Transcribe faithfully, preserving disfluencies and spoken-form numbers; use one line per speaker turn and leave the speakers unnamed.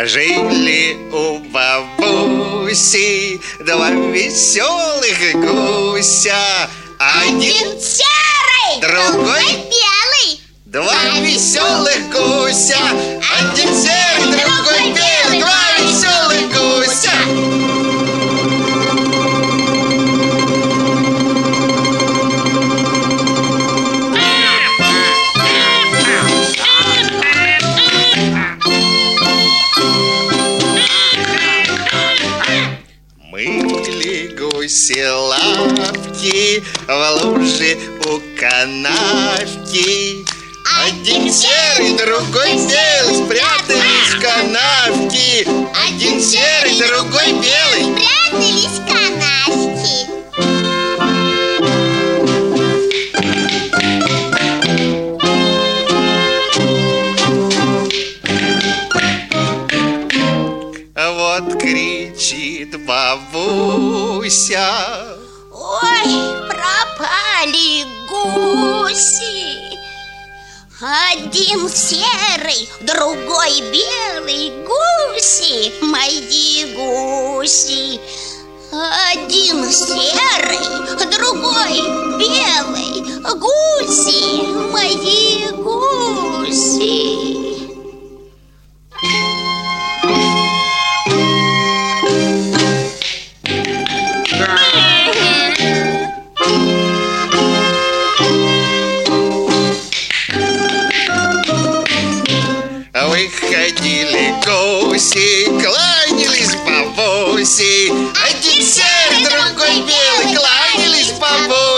Жили у бабуси два веселых гуся. Один
серый,
другой
белый.
Два веселых гуся. Один серый, другой белый. Два веселых гуся. Мыли гуси лапки в луже у канавки. Один серый, другой белый спрятались в канавки. Один серый, другой белый
спрятались в канавки.
Вот кричит бабуся:
ой, пропали гуси. Один серый, другой белый. Гуси, мои гуси. Один серый, другой белый. Гуси, мои гуси.
Выходили гуси, кланялись бабуси. Один серый, другой белый, кланялись бабуси.